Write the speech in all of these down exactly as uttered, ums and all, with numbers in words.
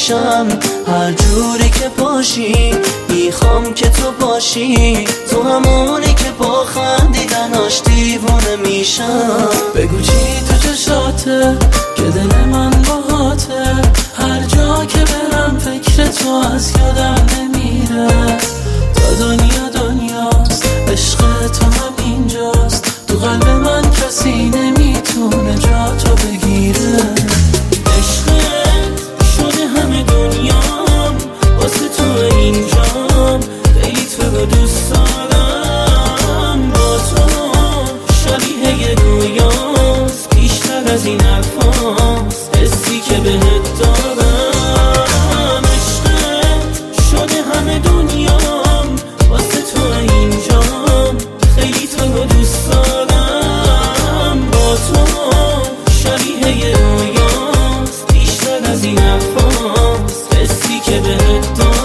میشم هر جوری که باشی. میخوام که تو باشی، تو همونی که با خندیدناش دیوونه میشم. بگو چی تو چشاته که دل من باهاته، هر جا که برم فکر تو از یادم نمیره. تا دنیا دنیاست، عشق تو هم اینجاست، تو قلب من کسی نمیتونه جا تو بگیره. عشقت شده همه دنیام، واسه تو اینجام، خیلی تو رو دوست دارم. با تو شبیه یه رویاست، بیشتر از این حرفاست حسی که بهت دارم. عشقت شده همه دنیام، واسه تو اینجام، خیلی تو رو دوست دارم. با تو شبیه یه رویاست، بیشتر از این حرفاست حسی که بهت دارم.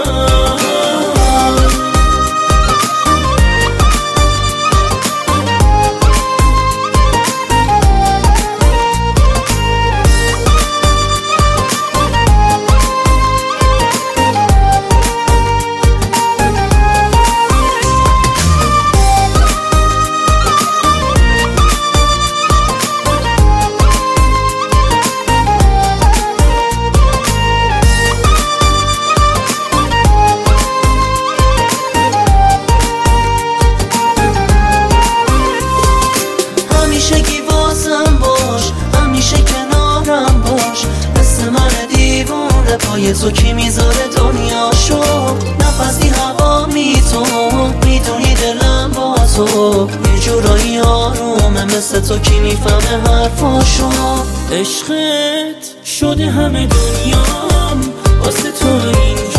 همیشگی واسم باش، همیشه کنارم باش. مثل من دیوونه پای تو کی میذاره دنیاشو. نفسی هوا می تو میدونی دلم با تو یه جورایی آرومه، مثل تو کی میفهمه حرفاشو. عشقت شده همه دنیام، واسه تو اینجا